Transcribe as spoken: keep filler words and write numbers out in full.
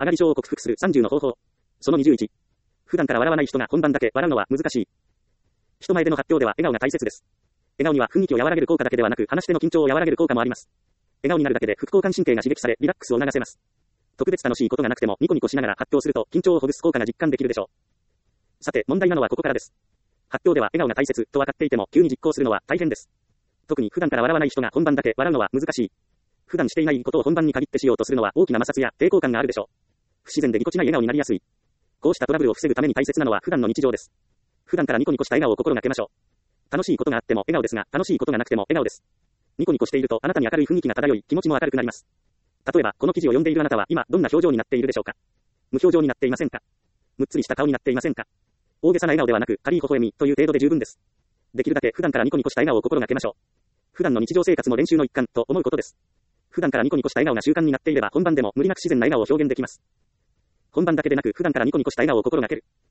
上がり症を克服するさんじゅうの方法。そのにじゅういち。普段から笑わない人が本番だけ笑うのは難しい。人前での発表では笑顔が大切です。笑顔には雰囲気を和らげる効果だけではなく、話し手の緊張を和らげる効果もあります。笑顔になるだけで副交感神経が刺激され、リラックスを促せます。特別楽しいことがなくてもニコニコしながら発表すると緊張をほぐす効果が実感できるでしょう。さて、問題なのはここからです。発表では笑顔が大切と分かっていても急に実行するのは大変です。特に普段から笑わない人が本番だけ笑うのは難しい。普段していないことを本番に限ってしようとするのは大きな摩擦や抵抗感があるでしょう。不自然でぎこちない笑顔になりやすい。こうしたトラブルを防ぐために大切なのは普段の日常です。普段からニコニコした笑顔を心がけましょう。楽しいことがあっても笑顔ですが、楽しいことがなくても笑顔です。ニコニコしているとあなたに明るい雰囲気が漂い、気持ちも明るくなります。例えば、この記事を読んでいるあなたは今どんな表情になっているでしょうか。無表情になっていませんか。むっつりした顔になっていませんか。大げさな笑顔ではなく、軽い微笑みという程度で十分です。できるだけ普段からニコニコした笑顔を心がけましょう。普段の日常生活も練習の一環と思うことです。普段からニコニコした笑顔が習慣になっていれば本番でも無理なく自然な笑顔を表現できます。本番だけでなく普段からニコニコした笑顔を心がける。